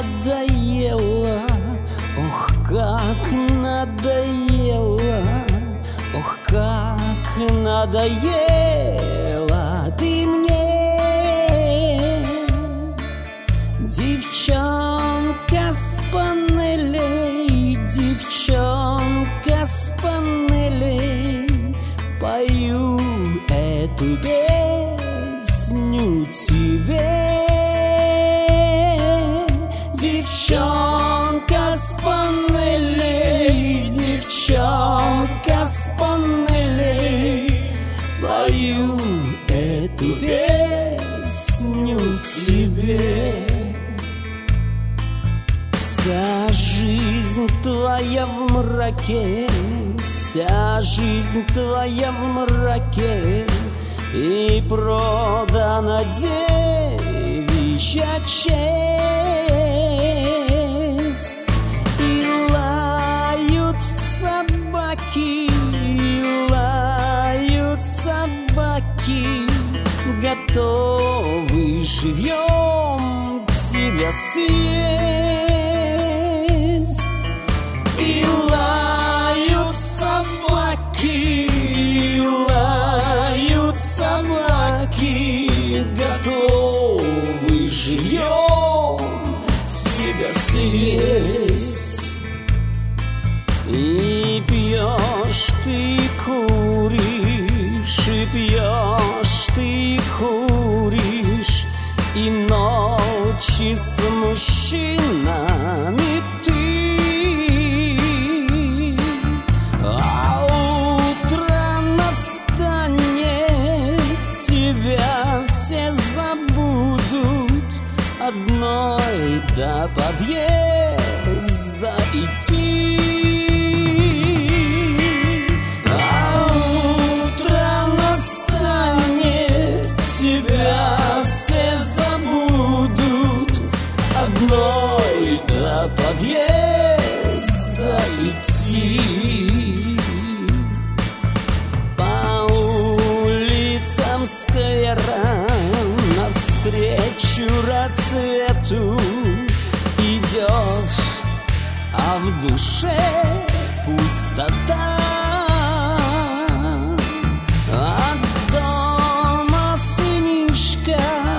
надоело, ох, как надоело, ох, как надоело ты мне, девчонка с панелей, девчонка с панелей, пою эту песню тебе. Девчонка с панелей, девчонка с панелей, пою эту песню тебе. Вся жизнь твоя в мраке, вся жизнь твоя в мраке, и продана девичья честь. И лают собаки, и лают собаки, готовы живьем тебя съесть. И лают собаки, и лают собаки, готовы живьем тебя съесть. И пьешь ты, куришь, и пьешь ты, куришь, и ночи с мужчинами ты. А утро настанет, тебя все забудут, одной до подъезда идти. А утро настанет, тебя все забудут, одной до подъезда идти. По улицам сквера навстречу рассвету идешь, а в душе пустота. От дома сынишка,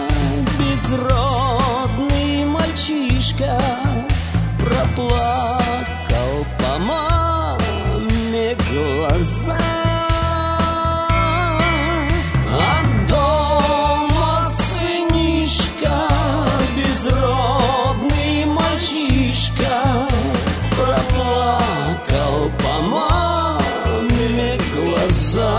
безродный мальчишка, проплакал по маме глаза. От дома сынишка, безродный мальчишка, проплакал по маме глаза.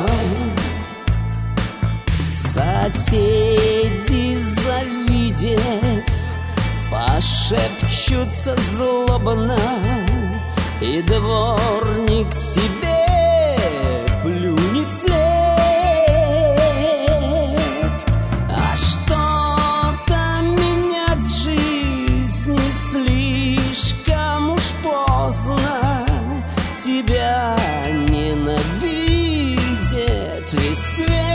Соседи, завидев, пошепчутся злобно, и дворник тебе плюнет след. А что-то менять жизнь слишком уж поздно, тебя ненавидит весь свет.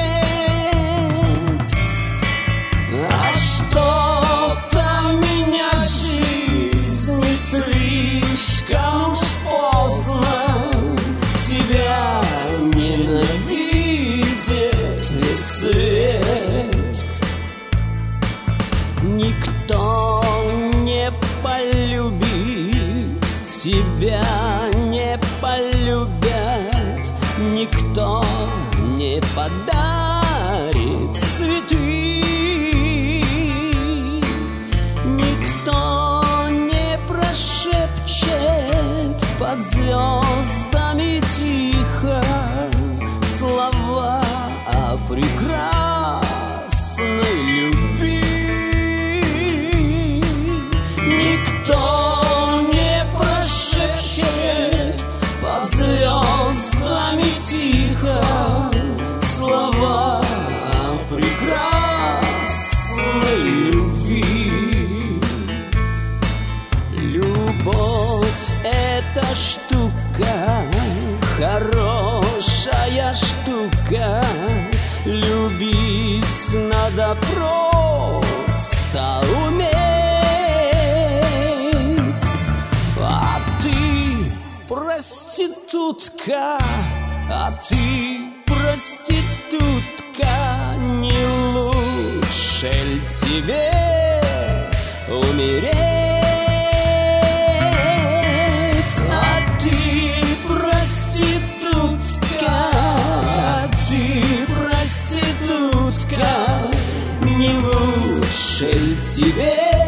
А что-то менять жизнь слишком уж поздно, тебя ненавидит весь свет. Никто не полюбит, тебя не полюбят, никто не подарит цветы. Под звездами тихо слова о прекрасной любви. Никто не прошепчет под звездами тихо слова о прекрасной любви. Любовь — это штука, хорошая штука. Любить надо просто уметь. проститутка, а ты проститутка, не лучше ли тебе умереть? А ты проститутка, не лучше ли тебе